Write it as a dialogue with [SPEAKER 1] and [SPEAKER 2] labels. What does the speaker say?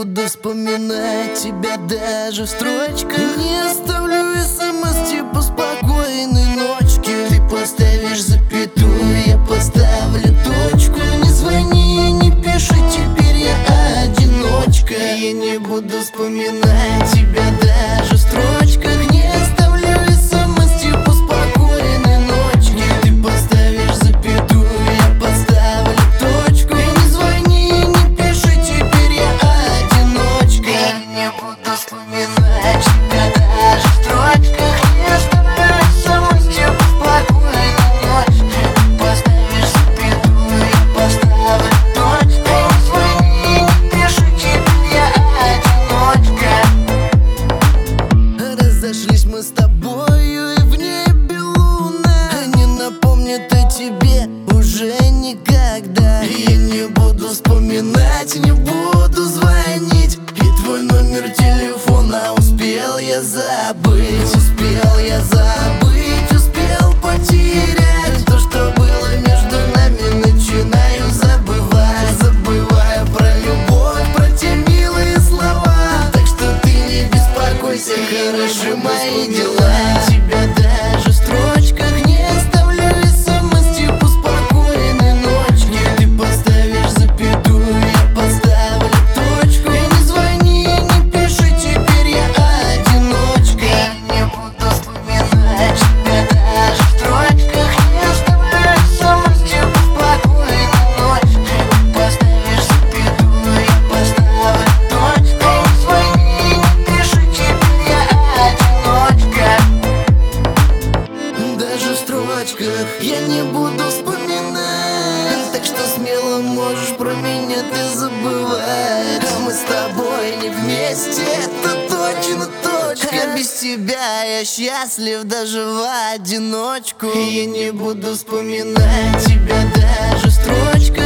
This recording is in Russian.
[SPEAKER 1] буду вспоминать тебя даже в строчках. Не оставлю смс типа спокойной ночки. Ты поставишь запятую, я поставлю точку. Не звони, не пиши, теперь я одиночка. Я не буду вспоминать тебя даже в строчках. Не оставлю смс типа спокойной ночки. Ты поставишь запятую, я поставлю точку. Не звони, не пиши, теперь я одиночка. Я не буду вспоминать тебя даже в строчках. Не оставлю смс типа спокойной ночки. Поставишь запятую, я поставлю точку. Не звони, не пиши, теперь я одиночка. Разошлись мы с тобою, и в небе луна не напомнит о тебе уже никогда. Я не буду вспоминать, не буду звонить. И твой номер телефона успел я забыть. Успел я забыть, успел потерять. То, что было между нами, начинаю забывать. Забываю про любовь, про те милые слова. Так что ты не беспокойся, хороши мои дела. Тебя даже в строчках не оставлю смс типа спокойной ночки. Ты поставишь запятую, я поставлю точку. Не звони, не пиши, теперь я одиночка. Я не буду вспоминать тебя даже в строчках. Не оставлю смс типа спокойной ночки. Поставишь запятую, я поставлю точку. Не звони, не пиши, теперь я одиночка. Даже в строчках я не буду вспоминать. Так что смело можешь про меня ты забывать. А мы с тобой не вместе, это точно точка. А без тебя я счастлив даже в одиночку. Я не буду вспоминать тебя даже в строчках.